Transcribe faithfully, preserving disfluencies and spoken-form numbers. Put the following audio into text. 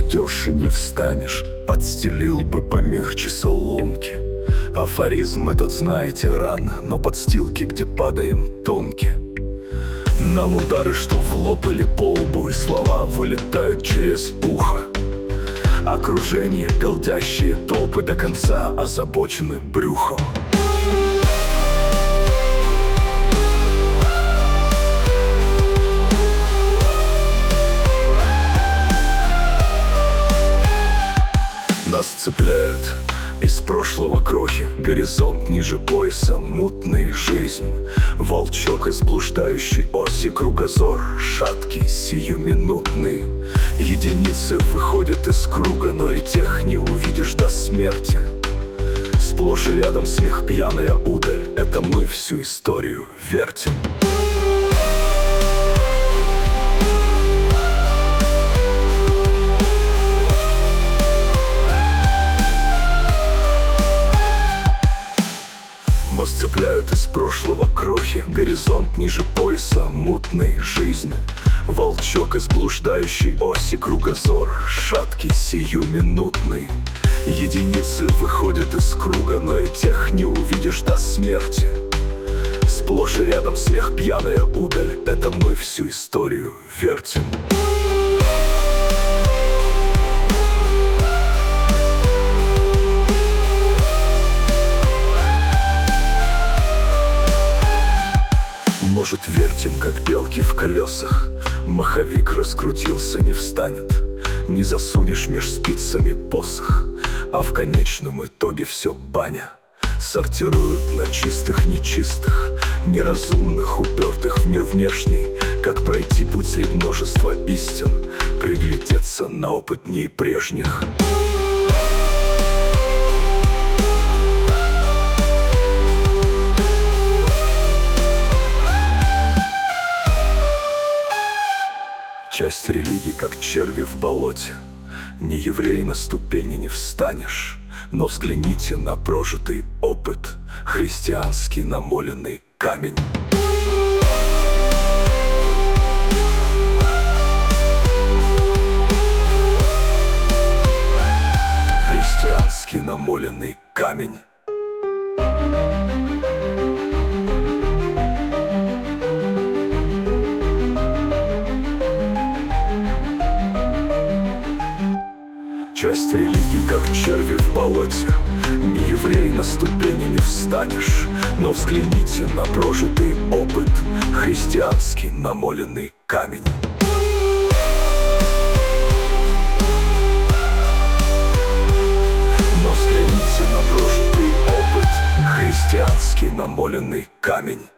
упадешь и не встанешь, подстелил бы помягче соломки. Афоризм этот знаете рано, но подстилки, где падаем, тонкие. Нам удары, что в лоб или по лбу, и слова вылетают через ухо. Окружение, голдящие толпы до конца озабочены брюхом. Нас цепляют из прошлого крохи, горизонт ниже пояса, мутная жизнь. Волчок из блуждающей оси, кругозор шаткий, сиюминутный. Единицы выходят из круга, но и тех не увидишь до смерти. Сплошь и рядом смех, пьяная удаль, это мы всю историю вертим. Нас цепляют из прошлого крохи, горизонт ниже пояса, мутной жизни. Волчок из блуждающей оси, кругозор шаткий, сиюминутный. Единицы выходят из круга, но и тех не увидишь до смерти. Сплошь и рядом смех, пьяная удаль, это мы всю историю вертим. Может, вертим, как белки в колесах. Маховик раскрутился, не встанет. Не засунешь меж спицами посох. А в конечном итоге все баня. Сортируют на чистых, нечистых, неразумных, упертых в мир внешний. Как пройти путь среди множества истин, приглядеться на опытней прежних. Часть религии, как черви в болоте. Не еврей, на ступени не встанешь. Но взгляните на прожитый опыт, христианский намоленный камень. Христианский намоленный камень. Часть религии, как черви в болоте. Не еврей, на ступени не встанешь. Но взгляните на прожитый опыт, христианский намоленный камень. Но взгляните на прожитый опыт, христианский намоленный камень.